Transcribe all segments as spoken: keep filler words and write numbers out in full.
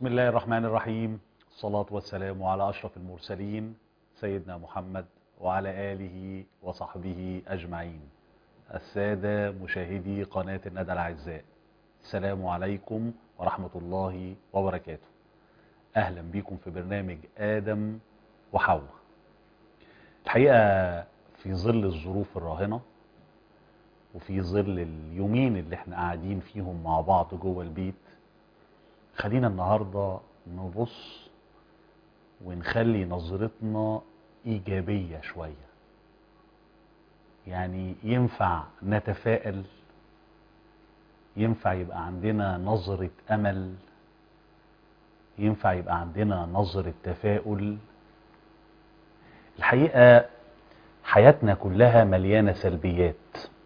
بسم الله الرحمن الرحيم. الصلاة والسلام على أشرف المرسلين سيدنا محمد وعلى آله وصحبه أجمعين. السادة مشاهدي قناة الندى الأعزاء، السلام عليكم ورحمة الله وبركاته. أهلا بكم في برنامج آدم وحواء. الحقيقة في ظل الظروف الراهنة وفي ظل اليومين اللي احنا قاعدين فيهم مع بعض جوه البيت، خلينا النهاردة نبص ونخلي نظرتنا إيجابية شوية. يعني ينفع نتفائل، ينفع يبقى عندنا نظرة أمل، ينفع يبقى عندنا نظرة تفاؤل. الحقيقة حياتنا كلها مليانة سلبيات.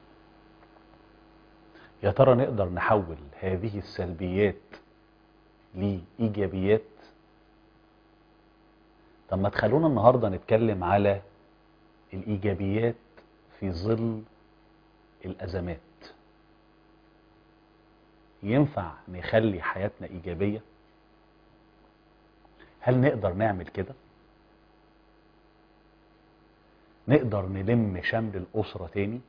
يا ترى نقدر نحول هذه السلبيات لإيجابيات؟ طب ما تخلونا النهاردة نتكلم على الإيجابيات في ظل الأزمات. ينفع نخلي حياتنا إيجابية؟ هل نقدر نعمل كده؟ نقدر نلم شمل الأسرة تاني؟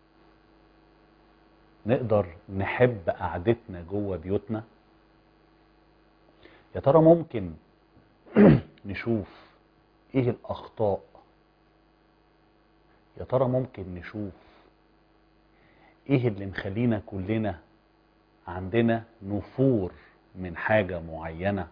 نقدر نحب قعدتنا جوه بيوتنا؟ يا ترى ممكن نشوف ايه الأخطاء؟ يا ترى ممكن نشوف ايه اللي مخلينا كلنا عندنا نفور من حاجة معينة؟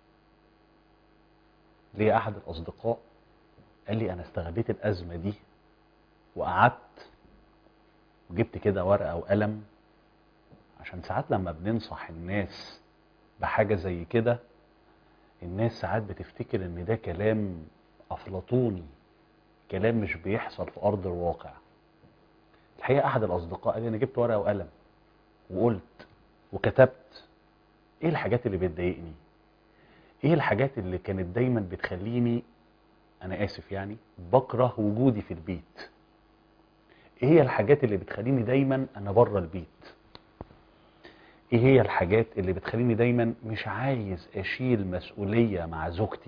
ليه أحد الأصدقاء قال لي أنا استغليت الأزمة دي وقعدت وجبت كده ورقة وقلم، عشان ساعات لما بننصح الناس بحاجة زي كده الناس ساعات بتفتكر ان ده كلام أفلاطوني، كلام مش بيحصل في أرض الواقع. الحقيقة أحد الأصدقاء قال لي أنا جبت ورقة وقلم وقلت وكتبت إيه الحاجات اللي بتضايقني، إيه الحاجات اللي كانت دايما بتخليني، أنا آسف يعني، بكره وجودي في البيت، إيه هي الحاجات اللي بتخليني دايما أنا بره البيت، إيه هي الحاجات اللي بتخليني دايما مش عايز أشيل مسؤولية مع زوجتي.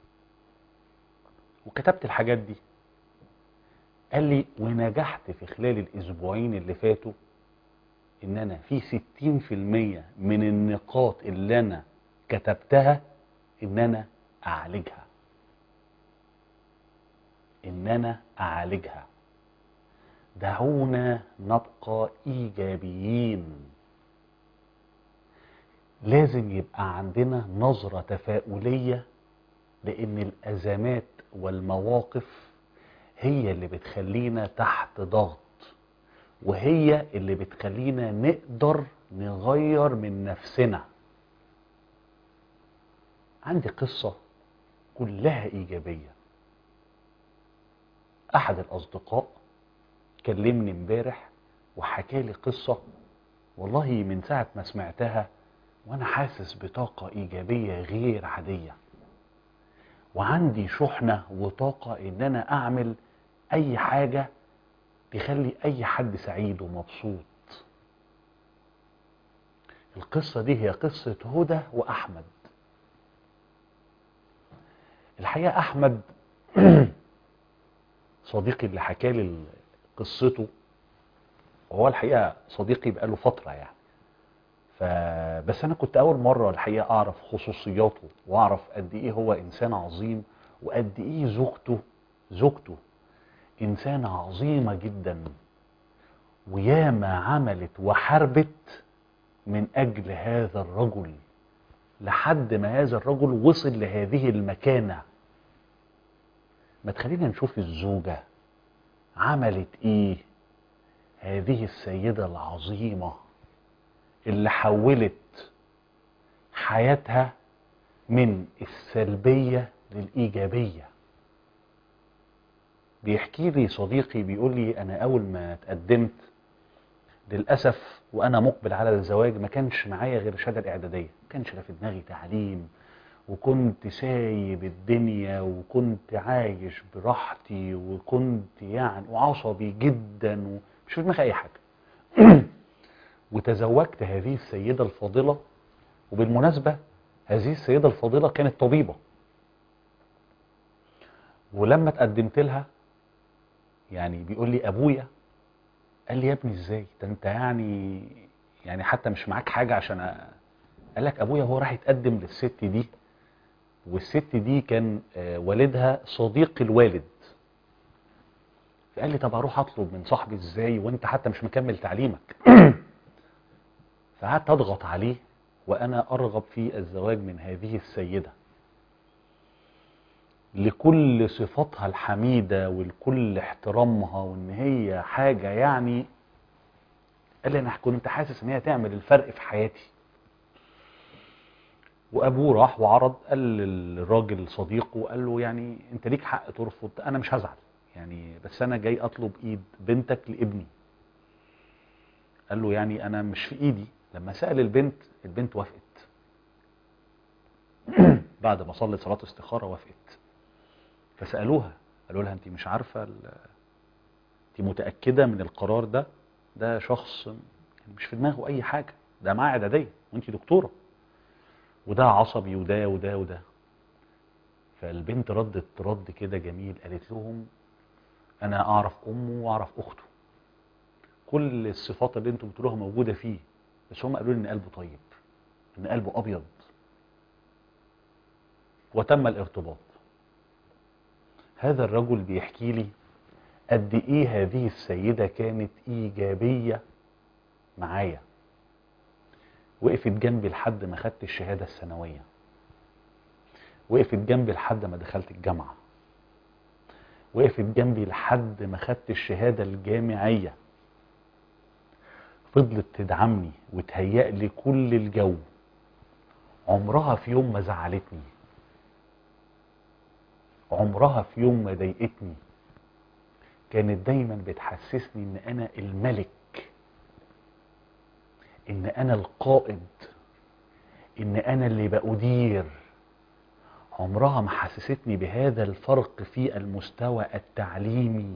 وكتبت الحاجات دي. قال لي ونجحت في خلال الأسبوعين اللي فاتوا إن أنا في ستين في المية من النقاط اللي أنا كتبتها إن أنا أعالجها، إن أنا أعالجها. دعونا نبقى إيجابيين. لازم يبقى عندنا نظرة تفاؤلية، لأن الأزمات والمواقف هي اللي بتخلينا تحت ضغط، وهي اللي بتخلينا نقدر نغير من نفسنا. عندي قصة كلها إيجابية. أحد الأصدقاء كلمني امبارح وحكى لي قصة، والله من ساعة ما سمعتها وأنا حاسس بطاقة إيجابية غير عادية، وعندي شحنة وطاقة إن أنا أعمل أي حاجة تخلي أي حد سعيد ومبسوط. القصة دي هي قصة هدى وأحمد. الحقيقة أحمد صديقي اللي حكى لي قصته، وهو الحقيقة صديقي بقاله فترة يعني، فبس أنا كنت أول مرة الحقيقة أعرف خصوصياته وأعرف قد إيه هو إنسان عظيم، وقد إيه زوجته زوجته إنسانة عظيمة جدا، وياما عملت وحاربت من أجل هذا الرجل لحد ما هذا الرجل وصل لهذه المكانة. ما تخلينا نشوف الزوجة عملت إيه، هذه السيدة العظيمة اللي حولت حياتها من السلبية للإيجابية. بيحكي لي صديقي بيقول لي أنا أول ما تقدمت للأسف وأنا مقبل على الزواج ما كانش معايا غير الشهادة الإعدادية، ما كانش لا في دماغي تعليم، وكنت سايب الدنيا وكنت عايش براحتي وكنت يعني وعصبي جدا ومش في دماغي أي حاجة. وتزوجت هذه السيدة الفاضلة، وبالمناسبة هذه السيدة الفاضلة كانت طبيبة، ولما اتقدمت لها يعني بيقول لي ابويا قال لي يا ابني ازاي ده انت يعني يعني حتى مش معاك حاجة عشان أ... قال لك ابويا هو راح يتقدم للست دي، والست دي كان آه، والدها صديق الوالد. فقال لي طب اروح اطلب من صاحبي ازاي وانت حتى مش مكمل تعليمك؟ فقعدت اضغط عليه وانا ارغب في الزواج من هذه السيدة لكل صفاتها الحميدة ولكل احترامها، وان هي حاجة يعني. قال لي انا كنت حاسس ان هي تعمل الفرق في حياتي. وابوه راح وعرض، قال للراجل صديقه، قال له يعني انت ليك حق ترفض، انا مش هزعل يعني، بس انا جاي اطلب ايد بنتك لابني. قال له يعني انا مش في ايدي. لما سأل البنت، البنت وافقت. بعد ما صلت صلاة استخارة وافقت. فسألوها، قالوا لها انت مش عارفة ال... انت متأكدة من القرار ده؟ ده شخص مش في دماغه اي حاجة، ده معاه اعدادية وانت دكتورة، وده عصبي وده وده وده. فالبنت ردت رد كده جميل، قالت لهم انا اعرف امه واعرف اخته، كل الصفات اللي انتم بتقولوها موجودة فيه، بس هم قالوا لي ان قلبه طيب، ان قلبه ابيض. وتم الارتباط. هذا الرجل بيحكي لي قد ايه هذه السيدة كانت ايجابية معايا. وقفت جنبي لحد ما خدت الشهادة الثانوية، وقفت جنبي لحد ما دخلت الجامعة، وقفت جنبي لحد ما خدت الشهادة الجامعية. فضلت تدعمني وتهيأ لي كل الجو. عمرها في يوم ما زعلتني، عمرها في يوم ما ضايقتني. كانت دايما بتحسسني ان انا الملك، ان انا القائد، ان انا اللي بأدير. عمرها ما حسستني بهذا الفرق في المستوى التعليمي،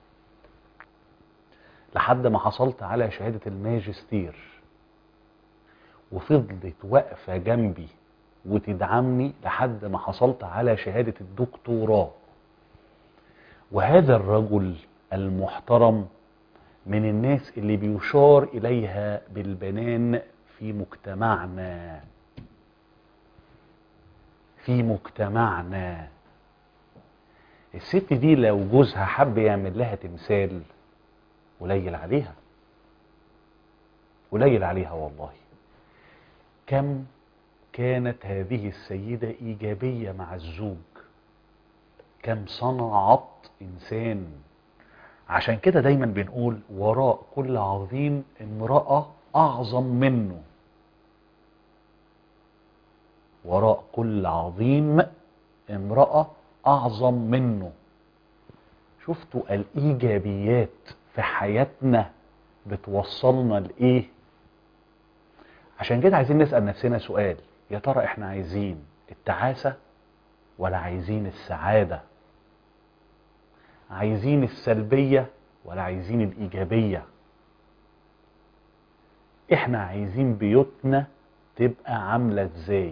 لحد ما حصلت على شهادة الماجستير. وفضلت واقفة جنبي وتدعمني لحد ما حصلت على شهادة الدكتوراه. وهذا الرجل المحترم من الناس اللي بيشار إليها بالبنان في مجتمعنا، في مجتمعنا. الست دي لو جوزها حب يعمل لها تمثال قليل عليها، قليل عليها والله. كم كانت هذه السيدة إيجابية مع الزوج، كم صنعت إنسان. عشان كده دايما بنقول وراء كل عظيم امرأة أعظم منه، وراء كل عظيم امرأة أعظم منه. شفتوا الإيجابيات في حياتنا بتوصلنا لإيه؟ عشان كده عايزين نسأل نفسنا سؤال، يا ترى احنا عايزين التعاسة ولا عايزين السعادة؟ عايزين السلبية ولا عايزين الإيجابية؟ احنا عايزين بيوتنا تبقى عاملة ازاي؟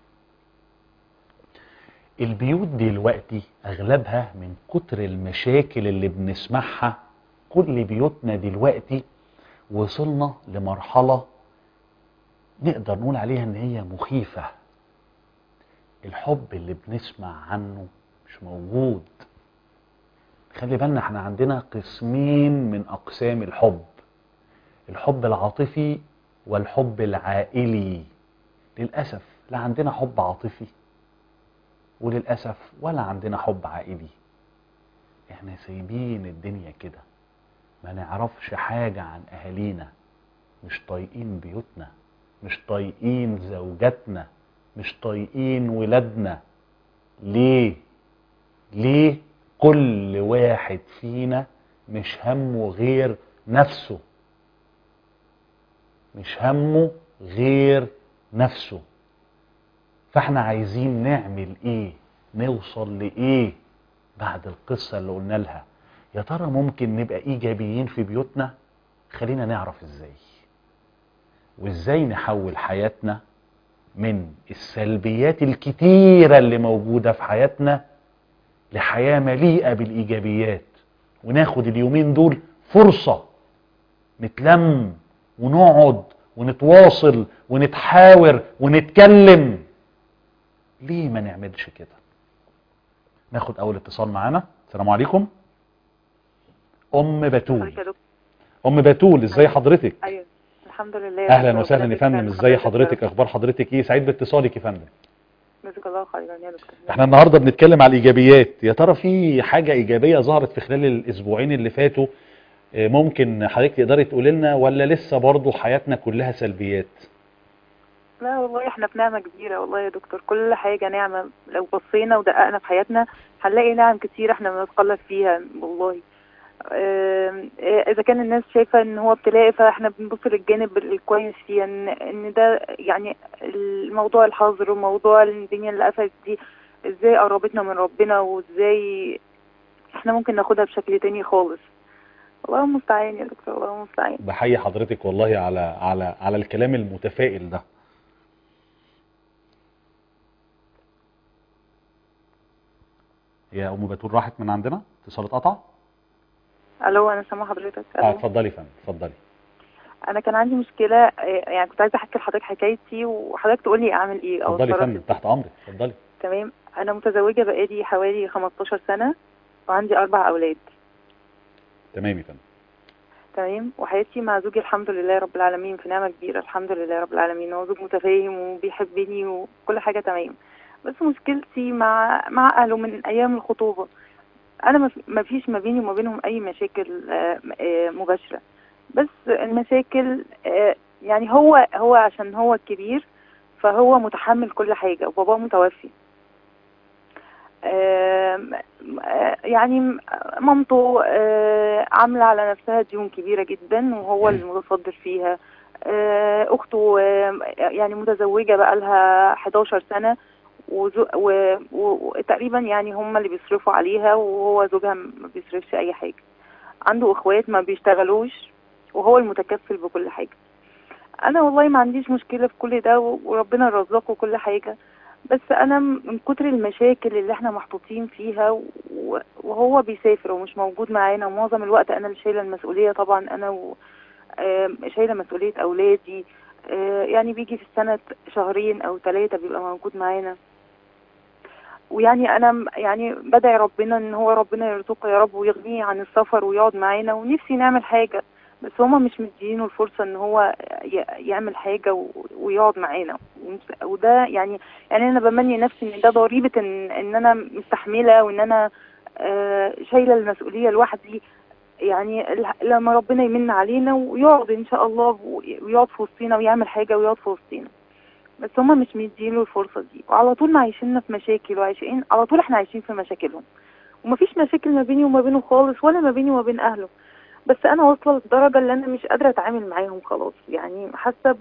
البيوت دلوقتي اغلبها من كتر المشاكل اللي بنسمعها، كل بيوتنا دلوقتي وصلنا لمرحلة نقدر نقول عليها ان هي مخيفة. الحب اللي بنسمع عنه مش موجود. خلي بالنا احنا عندنا قسمين من اقسام الحب، الحب العاطفي والحب العائلي. للأسف لا عندنا حب عاطفي، وللأسف ولا عندنا حب عائلي. احنا سايبين الدنيا كده، ما نعرفش حاجة عن اهالينا، مش طايقين بيوتنا، مش طايقين زوجاتنا، مش طايقين ولادنا. ليه؟ ليه كل واحد فينا مش همه غير نفسه، مش همه غير نفسه؟ فاحنا عايزين نعمل ايه؟ نوصل لايه بعد القصة اللي قلنا لها؟ يا ترى ممكن نبقى ايجابيين في بيوتنا؟ خلينا نعرف ازاي، وازاي نحول حياتنا من السلبيات الكتيرة اللي موجودة في حياتنا لحياة مليئة بالإيجابيات، وناخد اليومين دول فرصة نتلم ونقعد ونتواصل ونتحاور ونتكلم. ليه ما نعملش كده؟ ناخد أول اتصال معانا. السلام عليكم. أم بتول. أم بتول ازاي حضرتك؟ ايوه الحمد لله. اهلا وسهلا يا فندم، ازاي حضرتك؟ اخبار حضرتك ايه؟ سعيد باتصالك يا فندم. جزاك الله خيرا يا دكتور. احنا النهارده بنتكلم على الايجابيات. يا ترى في حاجه ايجابيه ظهرت في خلال الاسبوعين اللي فاتوا ممكن حضرتك تقدري تقولي لنا، ولا لسه برضو حياتنا كلها سلبيات؟ لا والله احنا في نعمه كبيره والله يا دكتور، كل حاجه نعمه. لو بصينا ودققنا في حياتنا هنلاقي نعم كتير احنا بنتقلب فيها والله. اه اذا كان الناس شايفه ان هو ابتلاء، فاحنا بنبص للجانب الكويس فيه، ان ان ده يعني الموضوع الحظر وموضوع الدنيا اللي قفلت دي ازاي قربتنا من ربنا، وازاي احنا ممكن ناخدها بشكل تاني خالص. الله المستعان يا دكتور، الله المستعان. بحيي حضرتك والله على على على الكلام المتفائل ده. يا ام بتول راحت من عندنا، اتصال اتقطع. الو انا سامعه حضرتك. اه اتفضلي يا فندم، اتفضلي. انا كان عندي مشكله، يعني كنت عايزه احكي لحضرتك حكايتي وحضرتك تقول لي اعمل ايه او اتفضلي يا اتصرف فندم، ازاي. تحت امرك، اتفضلي. تمام. انا متزوجه بقالي حوالي خمستاشر سنه وعندي اربع اولاد. تمام يا فندم. تمام. وحياتي مع زوجي الحمد لله رب العالمين في نعمه كبيره، الحمد لله رب العالمين. هو زوج متفاهم وبيحبني وكل حاجه تمام. بس مشكلتي مع مع اهله من ايام الخطوبه. انا ما فيش ما بيني وما بينهم اي مشاكل مباشره، بس المشاكل يعني هو هو عشان هو الكبير فهو متحمل كل حاجه، وباباه متوفي. يعني مامته عامله على نفسها ديون كبيره جدا وهو المتصدر فيها. اخته يعني متزوجه بقى لها حداشر سنه وتقريبا يعني هم اللي بيصرفوا عليها، وهو زوجها ما بيصرفش اي حاجه. عنده اخوات ما بيشتغلوش وهو المتكفل بكل حاجه. انا والله ما عنديش مشكله في كل ده وربنا رزقه كل حاجه، بس انا من كتر المشاكل اللي احنا محطوطين فيها وهو بيسافر ومش موجود معانا، ومعظم الوقت انا اللي شايله المسؤوليه. طبعا انا شايله مسؤوليه اولادي. يعني بيجي في السنه شهرين او ثلاثه بيبقى موجود معانا. ويعني انا يعني بدعي ربنا ان هو ربنا يرزقه يا رب ويغنيه عن السفر ويقعد معانا، ونفسي نعمل حاجه، بس هما مش مدينه الفرصه ان هو يعمل حاجه ويقعد معانا. وده يعني يعني انا بمني نفسي ان ده ضريبه ان ان انا مستحمله وان انا شايله المسؤوليه لوحدي. يعني لما ربنا يمن علينا ويقعد ان شاء الله ويقعد في وسطينا ويعمل حاجه ويقعد في وسطينا، بس هما مش مدينه الفرصه دي، وعلى طول عايشيننا في مشاكل، وعايشين على طول احنا عايشين في مشاكلهم، ومفيش مشاكل ما بيني وما بينه خالص ولا ما بيني وما بين اهله. بس انا واصله لدرجه اللي انا مش قادره اتعامل معاهم خلاص. يعني حاسه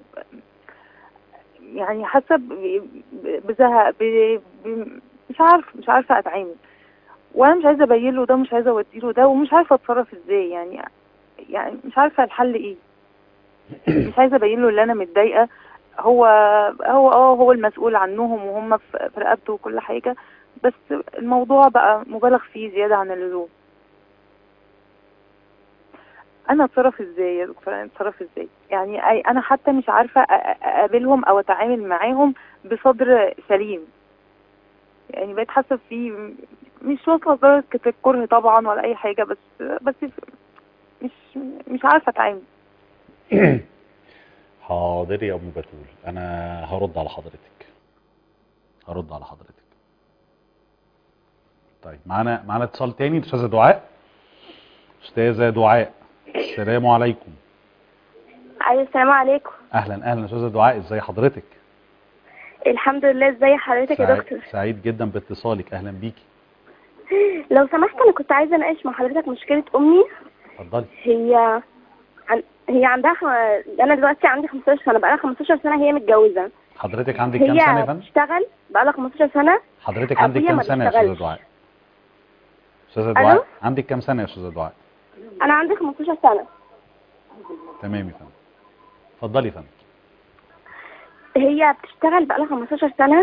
يعني حاسه بزهق، مش عارف مش عارفه اتعامل، وانا مش عايزه ابين له ده، مش عايزه اوديله ده، ومش عارفه اتصرف ازاي. يعني يعني مش عارفه الحل ايه. مش عايزه ابين له اللي انا متضايقه. هو هو اه هو المسؤول عنهم وهم في رقبته وكل حاجه، بس الموضوع بقى مبالغ فيه زياده عن اللزوم. انا اتصرف ازاي يا دكتور؟ انا اتصرف ازاي؟ يعني انا حتى مش عارفه اقابلهم او اتعامل معاهم بصدر سليم. يعني بقيت حاسه فيه مش واصله لدرجه الكره طبعا ولا اي حاجه، بس بس مش مش عارفه اتعامل. حاضر يا ام بتول، انا هرد على حضرتك هرد على حضرتك طيب معانا معانا اتصال تاني. استاذه دعاء. استاذه دعاء السلام عليكم. ايوه السلام عليكم. اهلا اهلا استاذه دعاء، ازي حضرتك؟ الحمد لله. ازي حضرتك سعيد يا دكتور؟ سعيد جدا باتصالك، اهلا بيكي. لو سمحت انا كنت عايزه اناقش مع حضرتك مشكله امي. اتفضلي. هي عن... هي عندها خ... انا دلوقتي عندي خمستاشر سنه، بقى لها خمستاشر سنه هي متجوزه. حضرتك عندك كام سنه يا فندم؟ هي بتشتغل بقى لها خمستاشر سنه. حضرتك عندك كام سنه يا استاذه دعاء؟ استاذه دعاء عندك كام سنه يا استاذه دعاء؟ انا عندي خمستاشر سنه. تمام يا فندم، اتفضلي يا فندم. هي بتشتغل بقالها خمستاشر سنة،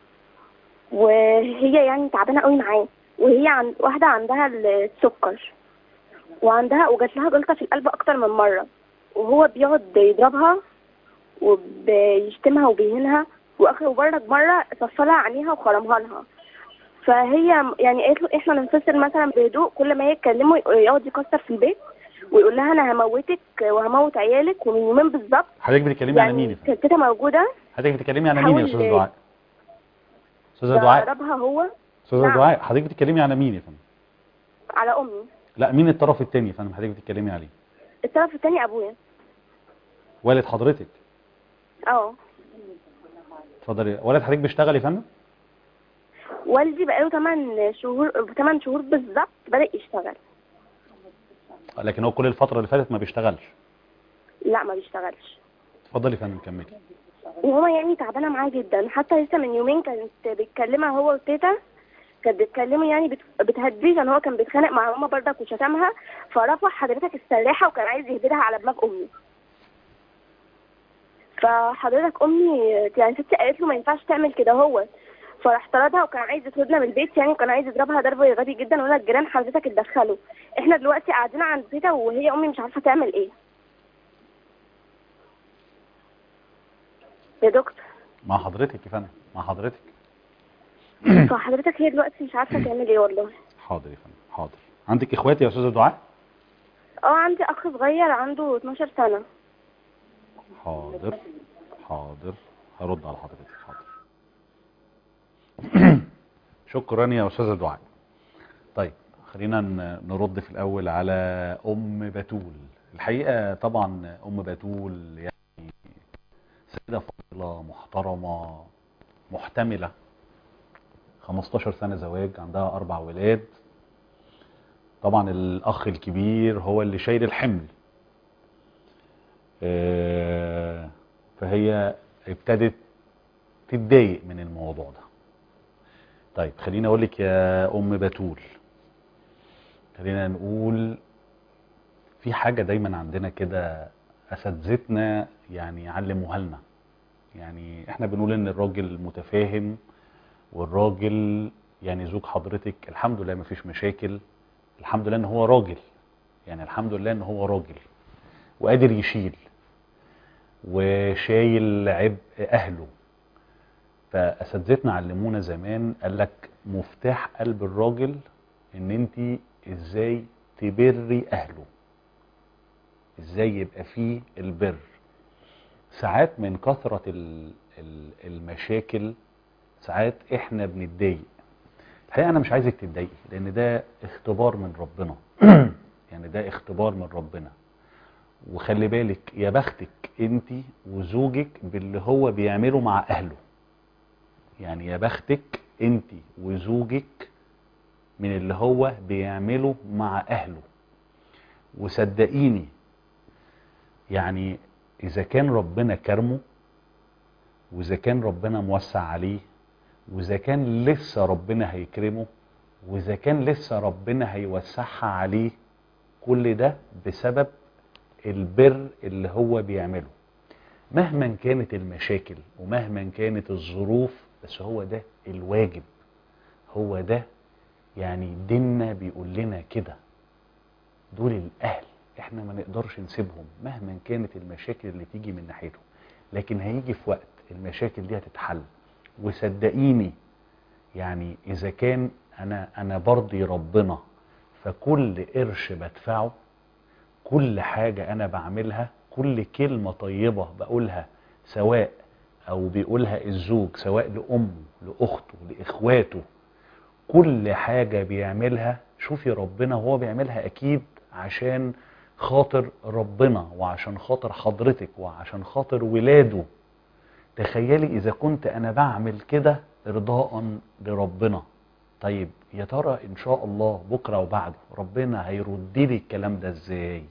وهي يعني تعبانة قوي معاه، وهي عند واحدة عندها السكر، وعندها وجات لها جلطة في القلب أكتر من مرة، وهو بيقعد يضربها وبيشتمها وبيهينها، وآخر وبرد مرة صفلها عينيها وخرمها لها. فهي يعني قالت له احنا ننفصل مثلا بهدوء، كل ما يتكلموا يقعد يكسر في البيت ويقول لها انا هموتك وهموت عيالك. ومن يومين بالظبط حضرتك بتتكلمي يعني على مين يا فندم؟ كانت تيتا موجودة. حضرتك بتتكلمي على مين يا استاذه حاول دعاء؟ استاذه دعاء ضربها هو. استاذه نعم. دعاء حضرتك بتتكلمي على مين يا فندم؟ على امي. لا، مين الطرف الثاني يا فندم حضرتك بتتكلمي عليه؟ الطرف الثاني ابويا. والد حضرتك؟ اه. اتفضلي. والد حضرتك بيشتغل يا فندم؟ والدي بقاله ثمانية شهور ثمانية شهور بالظبط بدأ يشتغل. لكن هو كل الفتره اللي فاتت ما بيشتغلش؟ لا ما بيشتغلش. اتفضلي يا فندم كملي. وهو يعني تعبانه معاه جدا، حتى لسه من يومين كانت بتكلمها هو وتيتا، كانت بتكلمه يعني بت... بتهديه، عشان هو كان بيتخانق مع ماما بردك وشتمها، فرفع حضرتك السلاحه وكان عايز يهبدها على دماغ امي. فحضرتك امي يعني ستي قالت له ما ينفعش تعمل كده هو، فراح طردها وكان عايز يطردنا من البيت يعني، وكان عايز يضربها ضرب غبي جدا، ولا الجيران حضرتك اتدخلوا. احنا دلوقتي قاعدين عند تيتا وهي امي مش عارفه تعمل ايه. يا دكتور. مع حضرتك يا فندم، مع حضرتك. فحضرتك هي دلوقتي مش عارفه تعمل ايه والله. حاضر يا فندم حاضر. عندك اخواتي يا استاذه دعاء؟ اه عندي اخ صغير عنده اتناشر سنه. حاضر حاضر هرد على حضرتك. حاضر. شكرا يا استاذه دعاء. طيب خلينا نرد في الاول على ام بتول. الحقيقه طبعا ام بتول يعني سيده فاضله محترمه محتمله، خمستاشر سنه زواج، عندها اربع ولاد. طبعا الاخ الكبير هو اللي شايل الحمل، فهي ابتدت تتضايق من الموضوع ده. طيب خليني اقول لك يا ام بتول، خلينا نقول في حاجه دايما عندنا كده اساتذتنا يعني علموها لنا. يعني احنا بنقول ان الراجل متفاهم، والراجل يعني زوج حضرتك الحمد لله مفيش مشاكل، الحمد لله ان هو راجل، يعني الحمد لله ان هو راجل وقادر يشيل وشايل عبء اهله. فاساتذتنا علمونا زمان قال لك مفتاح قلب الراجل ان انت ازاي تبري اهله، ازاي يبقى فيه البر. ساعات من كثرة المشاكل ساعات احنا بنتضايق. الحقيقة انا مش عايزك تتضايقي، لان ده اختبار من ربنا. يعني ده اختبار من ربنا. وخلي بالك يا بختك انت وزوجك باللي هو بيعمله مع اهله. يعني يا بختك انت وزوجك من اللي هو بيعمله مع اهله. وصدقيني يعني اذا كان ربنا كرمه، واذا كان ربنا موسع عليه، واذا كان لسه ربنا هيكرمه، واذا كان لسه ربنا هيوسعها عليه، كل ده بسبب البر اللي هو بيعمله. مهما كانت المشاكل ومهما كانت الظروف، بس هو ده الواجب، هو ده يعني ديننا بيقول لنا كده. دول الاهل احنا ما نقدرش نسيبهم مهما كانت المشاكل اللي تيجي من ناحيتهم، لكن هيجي في وقت المشاكل دي هتتحل. وصدقيني يعني اذا كان انا انا برضي ربنا، فكل قرش بدفعه، كل حاجة انا بعملها، كل كلمة طيبة بقولها، سواء او بيقولها الزوج سواء لأمه لأخته لإخواته، كل حاجة بيعملها شوفي ربنا وهو بيعملها اكيد عشان خاطر ربنا، وعشان خاطر حضرتك، وعشان خاطر ولاده. تخيلي اذا كنت انا بعمل كده ارضاء لربنا، طيب يا ترى ان شاء الله بكرة وبعده ربنا هيرد لي الكلام ده ازاي؟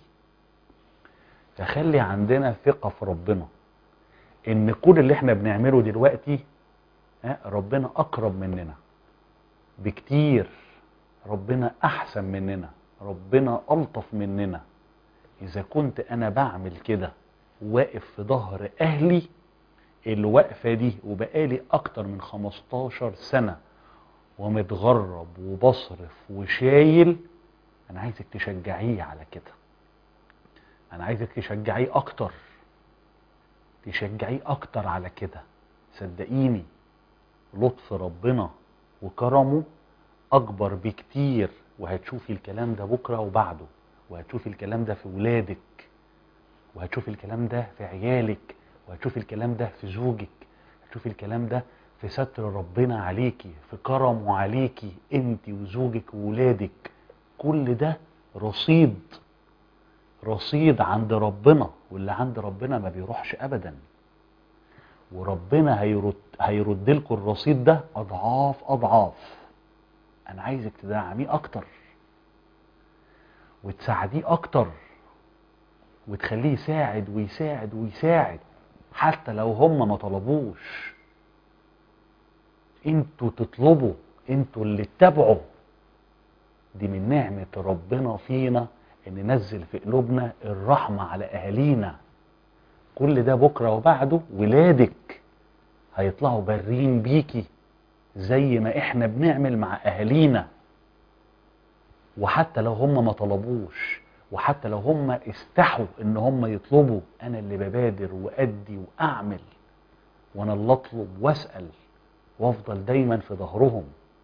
فخلي عندنا ثقة في ربنا ان كل اللي احنا بنعمله دلوقتي ربنا اقرب مننا بكتير، ربنا احسن مننا، ربنا الطف مننا. اذا كنت انا بعمل كده واقف في ظهر اهلي، الوقفة دي وبقالي اكتر من خمستاشر سنة ومتغرب وبصرف وشايل، انا عايزك تشجعيه على كده. انا عايزك تشجعيه اكتر، تشجعيه اكتر على كده. صدقيني لطف ربنا وكرمه اكبر بكتير، وهتشوفي الكلام ده بكرة وبعده، وهتشوفي الكلام ده في ولادك، وهتشوفي الكلام ده في عيالك، وهتشوفي الكلام ده في زوجك، هتشوفي الكلام ده في ستر ربنا عليكي، في كرمه عليكي انت وزوجك وولادك. كل ده رصيد، رصيد عند ربنا، واللي عند ربنا ما بيروحش ابدا، وربنا هيرد هيرد لكم الرصيد ده اضعاف اضعاف. انا عايزك تدعميه اكتر وتساعديه اكتر، وتخليه يساعد ويساعد ويساعد حتى لو هم ما طلبوش. انتوا تطلبوا، انتوا اللي تتابعوا. دي من نعمة ربنا فينا ان نزل في قلوبنا الرحمة على اهالينا. كل ده بكرة وبعده ولادك هيطلعوا بارين بيكي زي ما احنا بنعمل مع اهالينا، وحتى لو هم ما طلبوش، وحتى لو هم استحوا ان هم يطلبوا، انا اللي ببادر وادي واعمل، وانا اللي اطلب واسأل وافضل دايما في ظهرهم.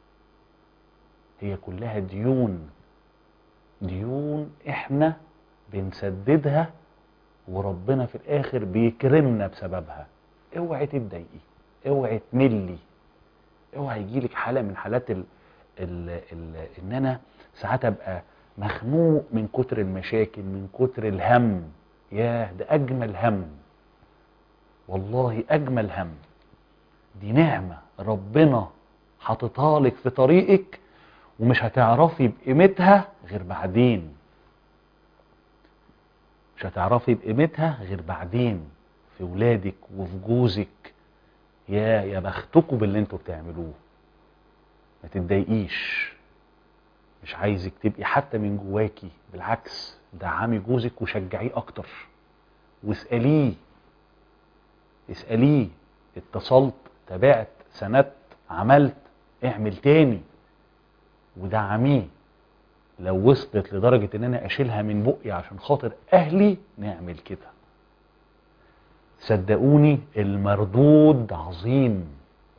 هي كلها ديون، ديون احنا بنسددها، وربنا في الاخر بيكرمنا بسببها. اوعي تتضايقي، اوعي تملي، اوعي يجيلك حالة من حالات ال ال ال ان انا ساعات ابقى مخنوق من كتر المشاكل، من كتر الهم. ياه ده اجمل هم، والله اجمل هم. دي نعمة ربنا حاططها لك في طريقك، ومش هتعرفي بقيمتها غير بعدين، مش هتعرفي بقيمتها غير بعدين في ولادك وفي جوزك. يا يا بختكم باللي انتوا بتعملوه. ما تتضايقيش، مش عايزك تبقي حتى من جواكي، بالعكس دعمي جوزك وشجعيه اكتر، واسأليه، اسأليه اتصلت، تابعت، سندت، عملت، اعمل تاني، ودعميه. لو وصلت لدرجة ان انا اشيلها من بقي عشان خاطر اهلي، نعمل كده. صدقوني المردود عظيم،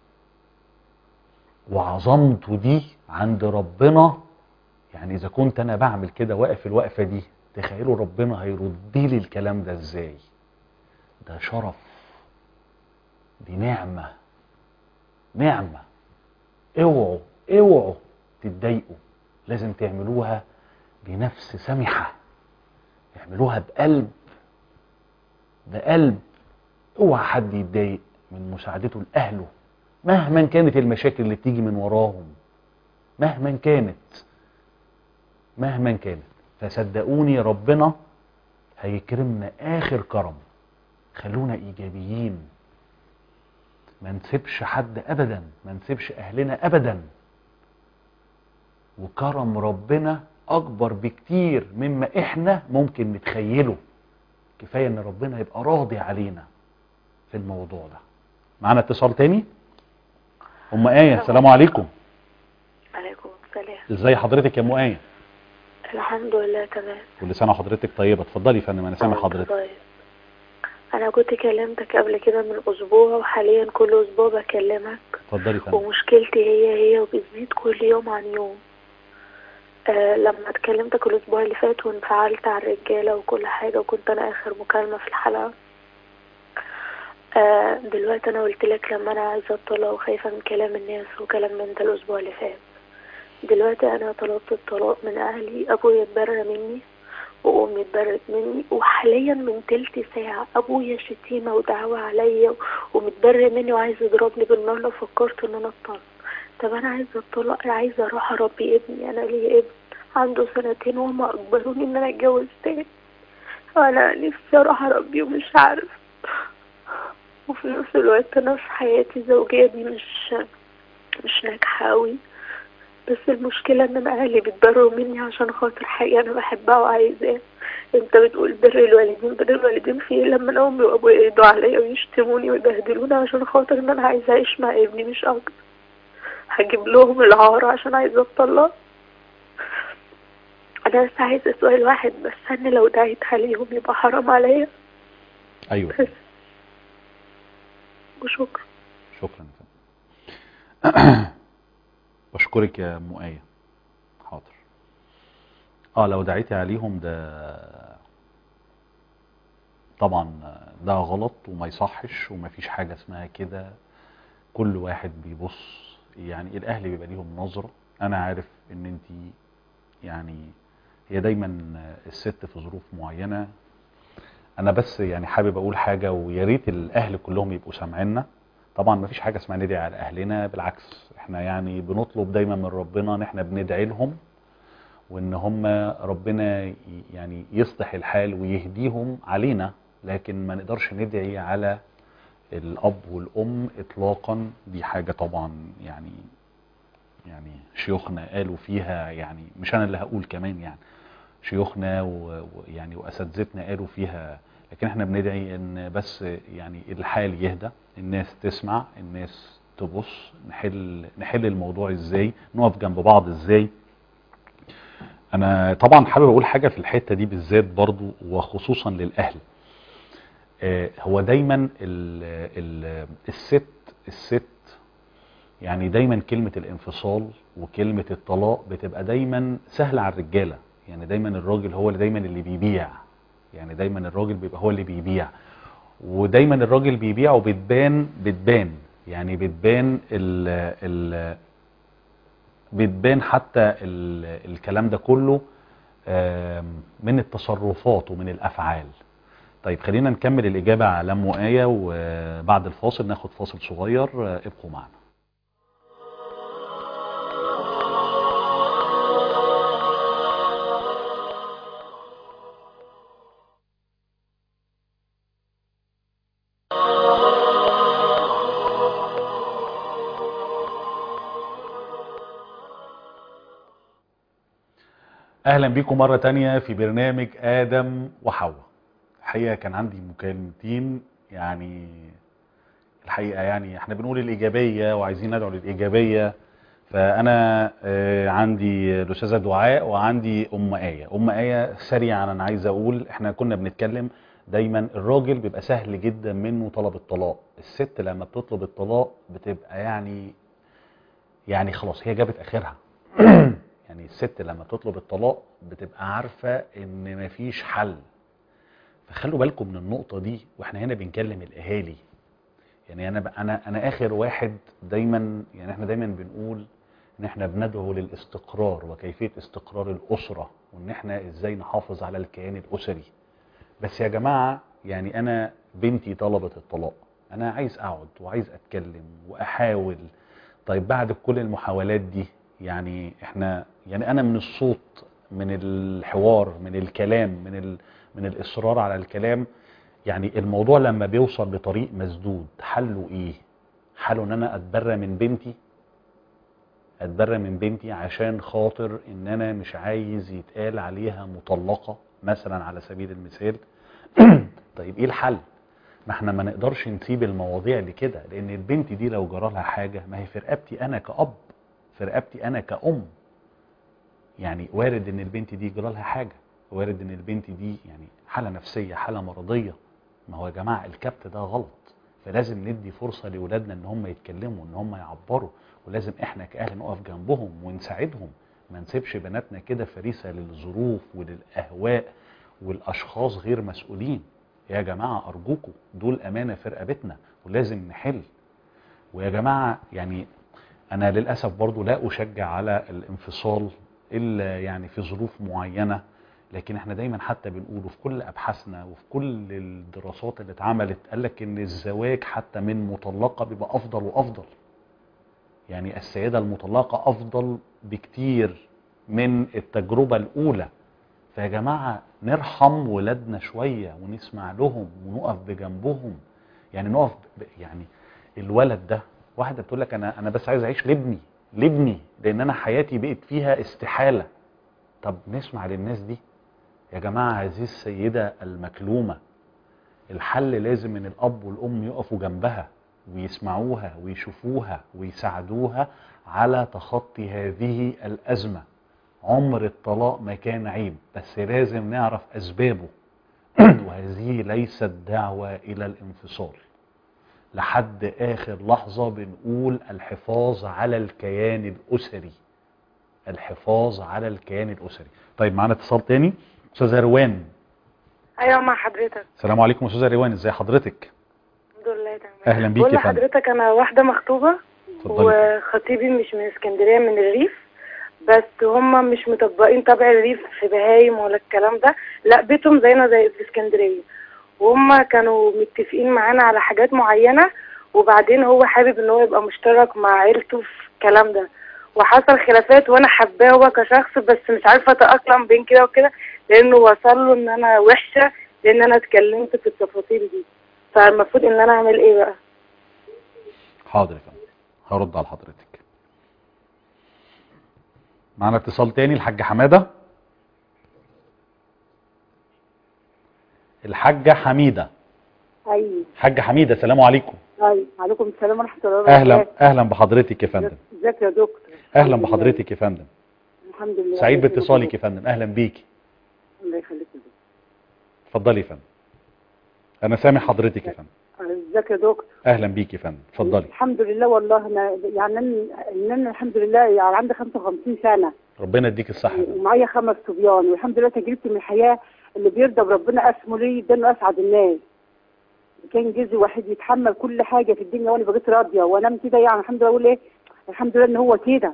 وعظمته دي عند ربنا. يعني اذا كنت انا بعمل كده واقف الوقفة دي، تخيلوا ربنا هيرد لي الكلام ده ازاي. ده شرف، دي نعمة، نعمة. اوعوا اوعوا تتضايقوا، لازم تعملوها بنفس سمحة، اعملوها بقلب، بقلب. اوعى حد يتضايق من مساعدته لأهله مهما كانت المشاكل اللي بتيجي من وراهم، مهما كانت، مهما كانت. فصدقوني ربنا هيكرمنا آخر كرم. خلونا إيجابيين، ما نسيبش حد أبدا، ما نسيبش أهلنا أبدا. وكرم ربنا أكبر بكتير مما إحنا ممكن نتخيله. كفاية إن ربنا يبقى راضي علينا في الموضوع ده. معنا اتصال تاني. أم آية، السلام عليكم. عليكم السلام. ازاي حضرتك يا أم آية؟ الحمد لله تمام. كل سنة وحضرتك طيبة. اتفضلي يا فندم، أنا سامع حضرتك. طيب. أنا كنت كلمتك قبل كده من أسبوع، وحاليا كل أسبوع بكلمك. اتفضلي يا فندم. ومشكلتي هي هي وبتزيد كل يوم عن يوم. آه لما اتكلمتك الأسبوع اللي فات وانفعلت على الرجالة وكل حاجة، وكنت أنا آخر مكالمة في الحلقة. آه دلوقتي أنا قلت لك لما أنا عايزة أطلق وخايفة من كلام الناس وكلام من ده الأسبوع اللي فات. دلوقتي أنا طلبت الطلاق من أهلي، أبويا اتبرى مني وأمي اتبرت مني، وحاليا من تلت ساعة أبويا شتيمة ودعوة عليا ومتبرى مني وعايز يضربني بالنار لو فكرت إن أنا أطلق. طب أنا عايزة أطلق، عايزة أروح أربي ابني. أنا ليا ابن عنده سنتين وهما أجبروني إن أنا أتجوز تاني. أنا نفسي أروح أربيه ومش عارف. وفي نفس الوقت أنا في حياتي الزوجية دي مش مش ناجحة أوي. بس المشكلة ان انا اهلي بيتبروا مني عشان خاطر حاجة انا بحبها وعايزاها. انت بتقول بر الوالدين، بر الوالدين في ايه لما انا امي وابويا يقضوا عليا ويشتموني ويبهدلوني عشان خاطر ان انا عايزة اعيش مع ابني مش اكتر؟ هجيب لهم العار عشان عايزة اتطلق؟ انا بس عايزة سؤال واحد بس، انا لو دعيت عليهم يبقى حرام عليا؟ ايوه بس. وشكرا. شكرا. بشكرك يا ام آية. حاضر. اه لو دعيتي عليهم ده طبعا ده غلط وما يصحش وما فيش حاجة اسمها كده. كل واحد بيبص، يعني الاهل بيبقى ليهم نظرة. انا عارف ان انت يعني هي دايما الست في ظروف معينة. انا بس يعني حابب اقول حاجة، ويا ريت الاهل كلهم يبقوا سامعيننا. طبعا ما فيش حاجة اسمها ندعي على اهلنا، بالعكس احنا يعني بنطلب دايما من ربنا ان احنا بندعي لهم وان هم ربنا يعني يصلح الحال ويهديهم علينا، لكن ما نقدرش ندعي على الاب والام اطلاقا. دي حاجة طبعا يعني يعني شيوخنا قالوا فيها، يعني مش انا اللي هقول كمان، يعني شيوخنا ويعني واساتذتنا قالوا فيها. لكن احنا بندعي ان بس يعني الحال يهدى، الناس تسمع، الناس تبص، نحل نحل الموضوع ازاي، نقف جنب بعض ازاي. انا طبعا حابب اقول حاجة في الحتة دي بالذات برضو وخصوصا للاهل. آه هو دايما ال ال الست الست يعني دايما كلمة الانفصال وكلمة الطلاق بتبقى دايما سهلة على الرجالة. يعني دايما الراجل هو اللي دايما اللي بيبيع، يعني دايما الراجل بيبقى هو اللي بيبيع، ودايما الراجل بيبيع وبتبان بتبان يعني بتبان ال ال بتبان حتى ال الكلام ده كله من التصرفات ومن الافعال. طيب خلينا نكمل الاجابة على ام آية، وبعد الفاصل ناخد فاصل صغير، ابقوا معنا. اهلا بيكم مرة تانية في برنامج ادم وحواء. الحقيقة كان عندي مكالمتين، يعني الحقيقة يعني احنا بنقول الايجابية وعايزين ندعو للايجابية. فانا آه عندي الاستاذة دعاء وعندي ام آية. ام آية سريعا انا عايز اقول، احنا كنا بنتكلم دايما الراجل بيبقى سهل جدا منه طلب الطلاق، الست لما بتطلب الطلاق بتبقى يعني يعني خلاص هي جابت اخرها. يعني الست لما تطلب الطلاق بتبقى عارفة ان مفيش حل. فخلوا بالكم من النقطة دي واحنا هنا بنكلم الاهالي. يعني انا انا انا اخر واحد دايما، يعني احنا دايما بنقول ان احنا بندعو للاستقرار وكيفية استقرار الاسرة، وان احنا ازاي نحافظ على الكيان الاسري. بس يا جماعة يعني انا بنتي طلبت الطلاق، انا عايز اقعد وعايز اتكلم واحاول. طيب بعد كل المحاولات دي يعني احنا يعني انا من الصوت، من الحوار، من الكلام، من ال من الاصرار على الكلام، يعني الموضوع لما بيوصل لطريق مسدود حله ايه؟ حله ان انا اتبرى من بنتي، اتبرى من بنتي عشان خاطر ان انا مش عايز يتقال عليها مطلقة مثلا على سبيل المثال. طيب ايه الحل؟ ما احنا ما نقدرش نسيب المواضيع لكده، لان البنت دي لو جرالها حاجة ما هي في رقبتي انا كأب، في رقبتي انا كأم. يعني وارد ان البنت دي جرالها حاجة، وارد ان البنت دي يعني حالة نفسية، حالة مرضية. ما هو يا جماعة الكبت ده غلط. فلازم ندي فرصة لولادنا ان هم يتكلموا، ان هم يعبروا، ولازم احنا كأهل نقف جنبهم ونساعدهم. ما نسيبش بناتنا كده فريسة للظروف وللأهواء والاشخاص غير مسؤولين. يا جماعة ارجوكم، دول امانة في رقبتنا ولازم نحل. ويا جماعة يعني انا للأسف برضو لا اشجع على الانفصال الا يعني في ظروف معينة. لكن احنا دايما حتى بنقوله في كل ابحاثنا وفي كل الدراسات اللي اتعملت، قالك ان الزواج حتى من مطلقة بيبقى افضل وافضل. يعني السيدة المطلقة افضل بكتير من التجربة الاولى. فيا جماعة نرحم ولادنا شوية ونسمع لهم ونقف بجنبهم. يعني نقف ب... يعني الولد ده، واحدة بتقول لك انا انا بس عايز اعيش لابني، لابني، لان انا حياتي بقت فيها استحالة. طب نسمع للناس دي يا جماعة. هذه السيدة المكلومة الحل لازم ان الاب والام يقفوا جنبها ويسمعوها ويشوفوها ويساعدوها على تخطي هذه الازمة. عمر الطلاق ما كان عيب، بس لازم نعرف اسبابه. وهذه ليست دعوة الى الانفصال. لحد اخر لحظة بنقول الحفاظ على الكيان الاسري، الحفاظ على الكيان الاسري. طيب معانا اتصال تاني. استاذة روان. ايوه مع حضرتك. السلام عليكم استاذة روان، ازي حضرتك؟ الحمد لله تمام. اهلا بيكي يا بقول فندم. لحضرتك انا واحده مخطوبه وخطيبي مش من اسكندريه، من الريف، بس هم مش مطبقين طبع الريف في بهايم ولا الكلام ده، لا بيتهم زينا زي في اسكندريه. وهم كانوا متفقين معانا على حاجات معينه، وبعدين هو حابب ان هو يبقى مشترك مع عيلته في الكلام ده، وحصل خلافات وانا حباه هو كشخص، بس مش عارفه اتاقلم بين كده وكده، لانه وصل له ان انا وحشه لان انا اتكلمت في التفاصيل دي. فالمفروض ان انا اعمل ايه بقى؟ حاضر يا فندم، هرد على حضرتك. معانا اتصال تاني. الحاجة حمادة. الحاجة حميدة. ايوه حاجة حميدة، السلام عليكم. ايوه وعليكم السلام ورحمه الله وبركاته. اهلا اهلا بحضرتك يا فندم. ازيك يا دكتور؟ اهلا بحضرتك يا فندم. الحمد لله. سعيد باتصالك يا فندم، اهلا بيكي. الله يخليك يا دكتور. اتفضلي يا فندم، انا سامع حضرتك يا فندم. ازيك يا دكتور؟ اهلا بيكي يا فندم، اتفضلي. الحمد لله والله. انا يعني ان انا الحمد لله يعني عندي خمسة وخمسين سنه، ربنا يديك الصحه ومعايا خمس صبيان، والحمد لله تجربتي من الحياه اللي بيرضى بربنا اسمه لي ده انه اسعد الناس. كان جوزي واحد يتحمل كل حاجه في الدنيا وانا بقيت راضيه وانام كده، يعني الحمد لله. اقول ايه؟ الحمد لله ان هو كده،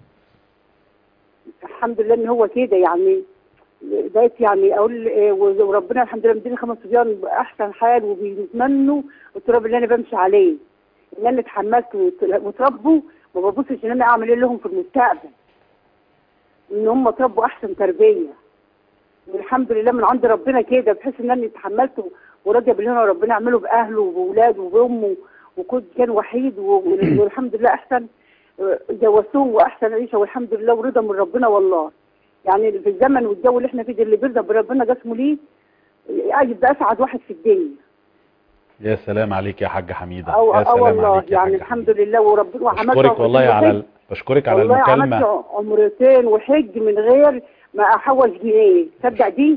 الحمد لله ان هو كده. يعني بقيت يعني اقول إيه، وربنا الحمد لله مديني خمس صبيان باحسن حال وبيتمنوا التراب اللي انا بمشي عليه، ان انا اتحملت وتربوا. ما ببصش ان انا اعمل ايه لهم في المستقبل، ان هم تربوا احسن تربيه. والحمد لله من عند ربنا كده، بحيث ان انا اتحملت وراضيه باللي ربنا اعمله باهله وباولاده وبامه، وكنت كان وحيد والحمد لله احسن جوزتهم واحسن عيشه والحمد لله، ورضا من ربنا والله. يعني في الزمن والجو اللي احنا فيه ده اللي بيرضى بربنا جسمه ليه يبقى اسعد واحد في الدنيا. يا سلام عليك يا حاجه حميده. أو يا سلام والله عليك يا يعني الحمد حميدة. لله. وربنا وعملت بشكرك والله على ال... بشكرك على والله المكالمه. عملت عمرتين وحج من غير ما احوش جنيه، تصدق دي؟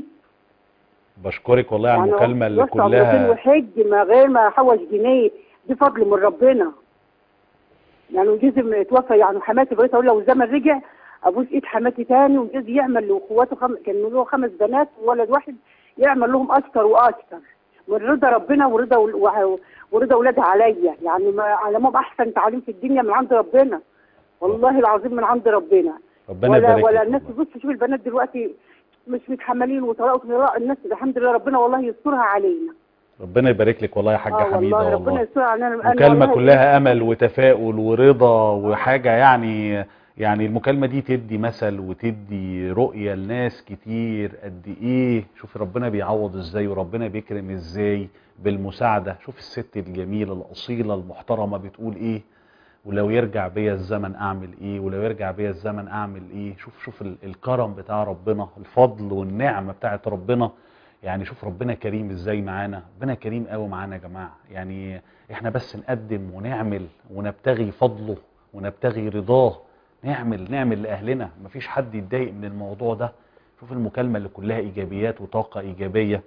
بشكرك والله على يعني المكالمه اللي عمرتين كلها وحج من غير ما احوش جنيه، دي فضل من ربنا. يعني وجوزي اتوفى، يعني حماتي بقيت اقول لو الزمن رجع ابوس ايد حماتي تاني، وجوزي يعمل لاخواته خم... كان له خمس بنات وولد واحد، يعمل لهم اكتر واكتر من رضا ربنا ورضا و... ورضا اولادها عليا. يعني ما علمهم احسن تعليم في الدنيا من عند ربنا والله العظيم، من عند ربنا. ربنا ولا يبارك ولا لك. الناس تبص تشوف البنات دلوقتي مش متحملين وطلاقوا الناس، الحمد لله ربنا والله يسترها علينا. ربنا يبارك لك والله يا حاجه آه حميده والله. والله ربنا يسترها علينا. مكالمه كلها امل وتفاؤل ورضا وحاجه يعني. يعني المكالمه دي تدي مثل وتدي رؤيه لناس كتير قد ايه. شوف ربنا بيعوض ازاي وربنا بيكرم ازاي بالمساعده. شوف الست الجميله الاصيله المحترمه بتقول ايه، ولو يرجع بيا الزمن اعمل ايه، ولو يرجع بيا الزمن اعمل ايه. شوف شوف الكرم بتاع ربنا، الفضل والنعمه بتاعت ربنا. يعني شوف ربنا كريم ازاي معانا. ربنا كريم قوي معانا يا جماعه. يعني احنا بس نقدم ونعمل ونبتغي فضله ونبتغي رضاه. نعمل نعمل لاهلنا، مفيش حد يتضايق من الموضوع ده. شوف المكالمه اللي كلها ايجابيات وطاقه ايجابيه.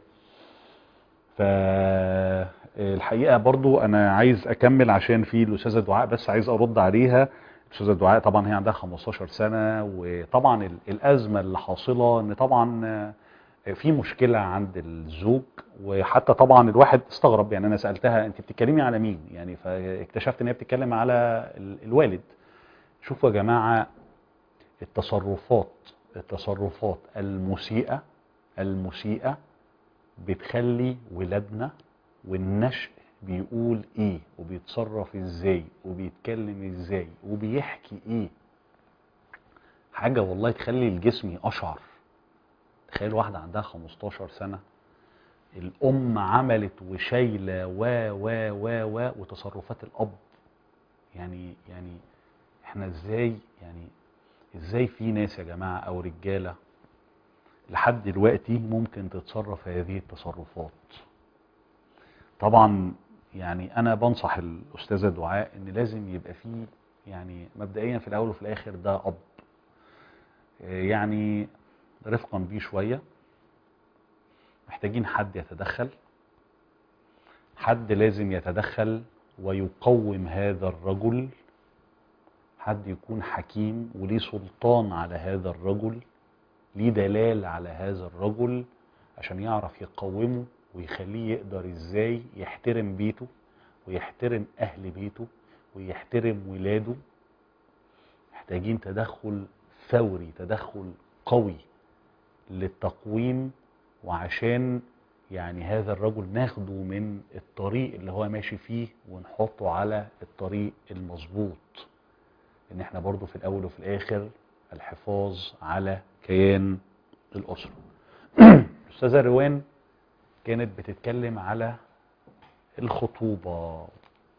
فالحقيقه برضو انا عايز اكمل عشان في الاستاذه دعاء، بس عايز ارد عليها. الاستاذه دعاء طبعا هي عندها خمستاشر سنه، وطبعا الازمه اللي حاصله ان طبعا في مشكله عند الزوج. وحتى طبعا الواحد استغرب، يعني انا سالتها انت بتتكلمي على مين، يعني فاكتشفت ان هي بتتكلم على الوالد. شوفوا يا جماعه، التصرفات التصرفات المسيئه المسيئه بتخلي ولادنا والنشء بيقول ايه وبيتصرف ازاي وبيتكلم ازاي وبيحكي ايه. حاجة والله تخلي الجسم يقشعر. تخيل واحدة عندها خمستاشر سنة، الام عملت وشايلة و و و و وتصرفات الاب. يعني يعني احنا ازاي يعني ازاي في ناس يا جماعة او رجالة لحد دلوقتي ممكن تتصرف هذه التصرفات. طبعا يعني انا بنصح الاستاذة دعاء ان لازم يبقى فيه يعني مبدئيا في الاول وفي الاخر ده اب، يعني رفقا بيه شوية، محتاجين حد يتدخل، حد لازم يتدخل ويقوم هذا الرجل، حد يكون حكيم وليه سلطان على هذا الرجل، ليه دلال على هذا الرجل عشان يعرف يقومه ويخليه يقدر ازاي يحترم بيته ويحترم اهل بيته ويحترم ولاده. محتاجين تدخل فوري، تدخل قوي للتقويم، وعشان يعني هذا الرجل ناخده من الطريق اللي هو ماشي فيه ونحطه على الطريق المظبوط. ان احنا برضو في الاول وفي الاخر الحفاظ على كيان الاسرة. الأستاذة روان كانت بتتكلم على الخطوبة،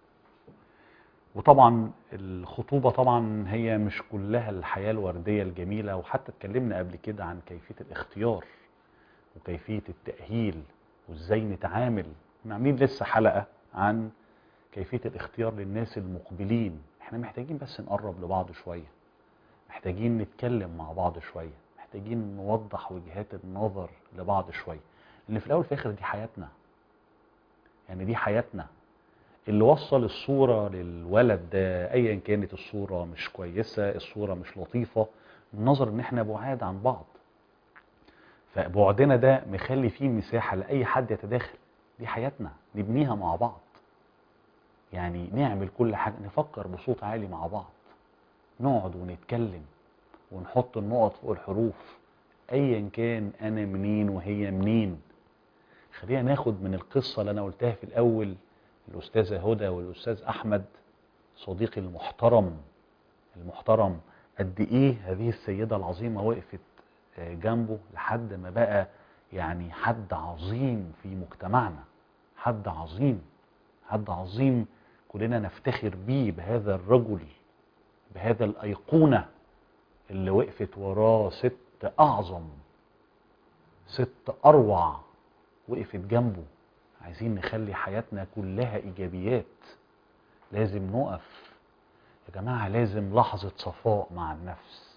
وطبعا الخطوبة طبعا هي مش كلها الحياة الوردية الجميلة، وحتى اتكلمنا قبل كده عن كيفية الاختيار وكيفية التأهيل وازاي نتعامل. كنا عاملين لسه حلقة عن كيفية الاختيار للناس المقبلين. احنا محتاجين بس نقرب لبعض شوية، محتاجين نتكلم مع بعض شوية، محتاجين نوضح وجهات النظر لبعض شوية، لان في الاول في الاخر دي حياتنا، يعني دي حياتنا. اللي وصل الصورة للولد ده ايا كانت الصورة مش كويسة، الصورة مش لطيفة، النظر ان احنا بعاد عن بعض، فبعدنا ده مخلي فيه مساحة لأي حد يتداخل. دي حياتنا نبنيها مع بعض، يعني نعمل كل حاجة، نفكر بصوت عالي مع بعض، نقعد ونتكلم ونحط النقط فوق الحروف، ايا كان انا منين وهي منين. خلينا ناخد من القصة اللي انا قلتها في الاول، الاستاذة هدى والاستاذ احمد صديقي المحترم المحترم قد ايه هذه السيدة العظيمة وقفت جنبه لحد ما بقى يعني حد عظيم في مجتمعنا، حد عظيم، حد عظيم كلنا نفتخر بيه، بهذا الرجل، بهذا الأيقونة اللي وقفت وراه ست أعظم، ست أروع، وقفت جنبه. عايزين نخلي حياتنا كلها إيجابيات، لازم نقف يا جماعة، لازم لحظة صفاء مع النفس،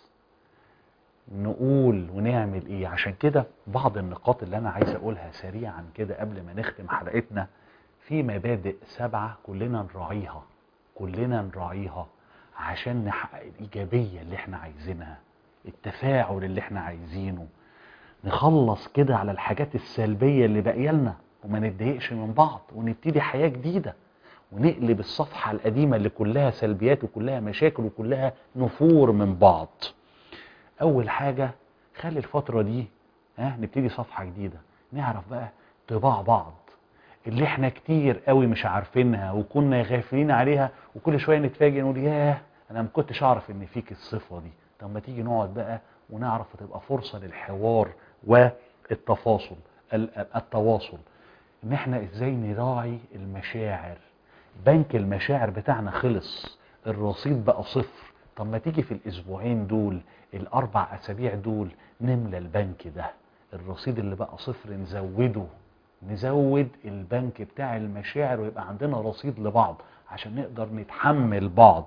نقول ونعمل ايه. عشان كده بعض النقاط اللي انا عايز اقولها سريعا كده قبل ما نختم حلقتنا، في مبادئ سبعة كلنا نراعيها، كلنا نراعيها عشان نحقق الإيجابية اللي احنا عايزينها، التفاعل اللي احنا عايزينه، نخلص كده على الحاجات السلبية اللي باقيه لنا وما نتضايقش من بعض، ونبتدي حياة جديدة ونقلب الصفحة القديمة اللي كلها سلبيات وكلها مشاكل وكلها نفور من بعض. أول حاجة خلي الفترة دي ها نبتدي صفحة جديدة، نعرف بقى طباع بعض اللي احنا كتير قوي مش عارفينها وكنا غافلين عليها، وكل شوية نتفاجئ نقول ياه انا ما كنتش اعرف ان فيك الصفة دي. طب ما تيجي نقعد بقى ونعرف، وتبقى فرصة للحوار والتفاصل التواصل، ان احنا ازاي نراعي المشاعر. بنك المشاعر بتاعنا خلص، الرصيد بقى صفر. طب ما تيجي في الاسبوعين دول، الاربع اسابيع دول، نملى البنك ده، الرصيد اللي بقى صفر نزوده، نزود البنك بتاع المشاعر ويبقى عندنا رصيد لبعض عشان نقدر نتحمل بعض.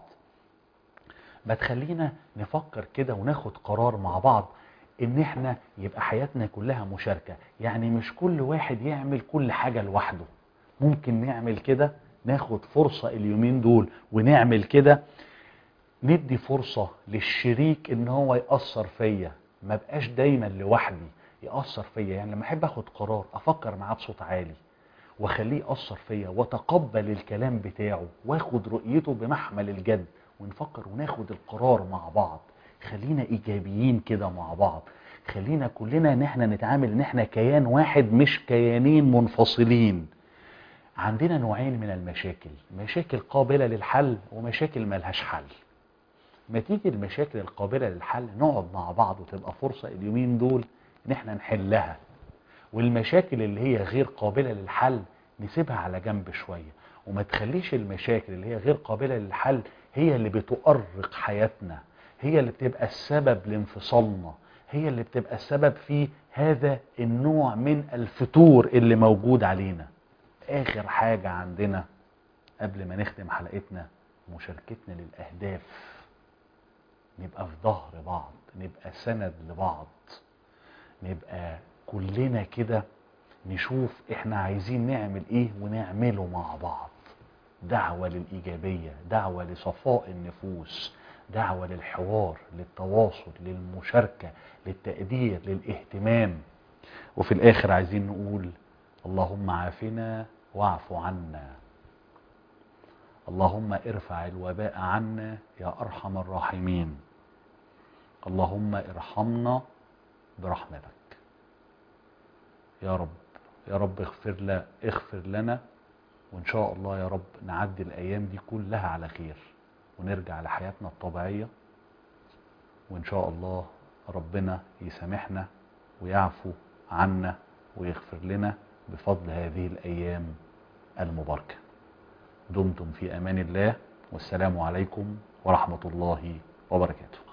ما تخلينا نفكر كده وناخد قرار مع بعض ان احنا يبقى حياتنا كلها مشاركة، يعني مش كل واحد يعمل كل حاجة لوحده. ممكن نعمل كده، ناخد فرصة اليومين دول ونعمل كده، ندي فرصة للشريك ان هو يأثر فيا، ما بقاش دايما لوحدي يأثر فيا. يعني لما احب اخد قرار افكر معاه بصوت عالي واخليه يأثر فيا واتقبل الكلام بتاعه واخد رؤيته بمحمل الجد، ونفكر وناخد القرار مع بعض. خلينا ايجابيين كده مع بعض، خلينا كلنا ان احنا نتعامل ان احنا كيان واحد مش كيانين منفصلين. عندنا نوعين من المشاكل، مشاكل قابلة للحل ومشاكل ملهاش حل. ما تيجي المشاكل القابلة للحل نقعد مع بعض وتبقى فرصة اليومين دول ان احنا نحلها، والمشاكل اللي هي غير قابلة للحل نسيبها على جنب شوية. وما تخليش المشاكل اللي هي غير قابلة للحل هي اللي بتؤرق حياتنا، هي اللي بتبقى السبب لانفصالنا، هي اللي بتبقى السبب في هذا النوع من الفتور اللي موجود علينا. آخر حاجة عندنا قبل ما نختم حلقتنا مشاركتنا للأهداف، نبقى في ظهر بعض، نبقى سند لبعض، نبقى كلنا كده نشوف احنا عايزين نعمل ايه ونعمله مع بعض. دعوة للإيجابية، دعوة لصفاء النفوس، دعوة للحوار، للتواصل، للمشاركة، للتقدير، للاهتمام. وفي الآخر عايزين نقول اللهم عافنا واعف عنا، اللهم ارفع الوباء عنا يا أرحم الراحمين، اللهم ارحمنا برحمتك يا رب. يا رب اغفر لا اغفر لنا، وإن شاء الله يا رب نعدي الأيام دي كلها على خير ونرجع لحياتنا الطبيعية، وإن شاء الله ربنا يسامحنا ويعفو عنا ويغفر لنا بفضل هذه الأيام المباركة. دمتم في أمان الله، والسلام عليكم ورحمة الله وبركاته.